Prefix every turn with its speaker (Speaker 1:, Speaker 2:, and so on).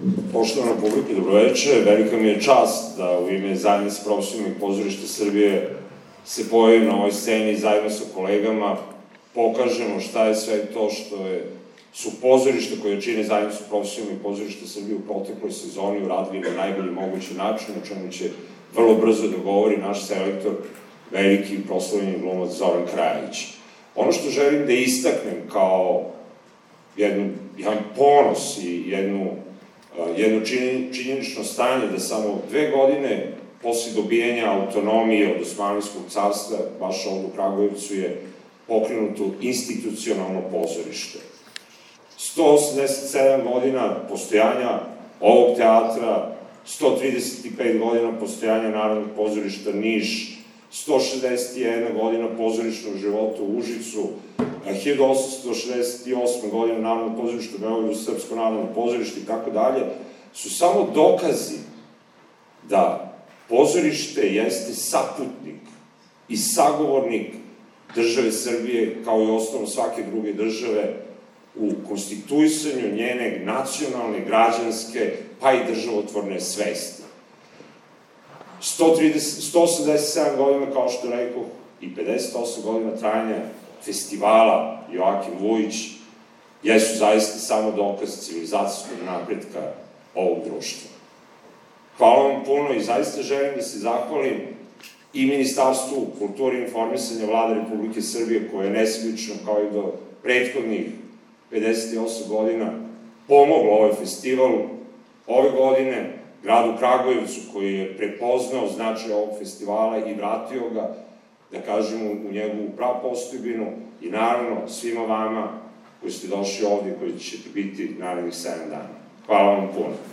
Speaker 1: Poštovana publika, dobroveče. Velika mi je čast da u ime Zajednice profesionalnih pozorišta Srbije se pojavim na ovoj sceni i zajedno sa kolegama pokažemo šta je sve to što su pozorište koje čine Zajednicu profesionalnih pozorišta Srbije u protekloj sezoni uradili na najbolji mogući način, o čemu će vrlo brzo da govori naš selektor, veliki proslavljeni glumac Zoran Krajić. Ono što želim da istaknem kao jedan ponos i jedno činjenično stanje da samo 2 godine posle dobijanja autonomije od Osmanlijskog carstva, baš ovdje u Kragujevcu je pokrenuto institucionalno pozorište. 187 godina postojanja ovog teatra, 135 godina postojanja Narodnog pozorišta Niš, 161 godina pozorišnog života u Užicu, 1868. godina Narodnog pozorišta u Beogradu, Srpsko narodno pozorište i tako dalje, su samo dokazi da pozorište jeste saputnik i sagovornik države Srbije, kao i osnovno svake druge države, u konstituisanju njene nacionalne, građanske, pa i državotvorne svesti. 187 godina, kao što rekao, i 58 godina trajanja festivala Joakim Vujić jesu zaista samo dokaz civilizacijskog napretka ovog društva. Hvala vam puno i zaista želim da se zahvalim i Ministarstvu kulture i informisanja Vlade Republike Srbije, koje je nesebično, kao i do prethodnih 58 godina, pomoglo ovaj festival ove godine, gradu Kragujevcu, koji je prepoznao značaj ovog festivala i vratio ga, da kažemo, u njegovu prapostojbinu, i naravno svima vama koji ste došli ovde i koji ćete biti narednih 7 dana. Hvala vam puno.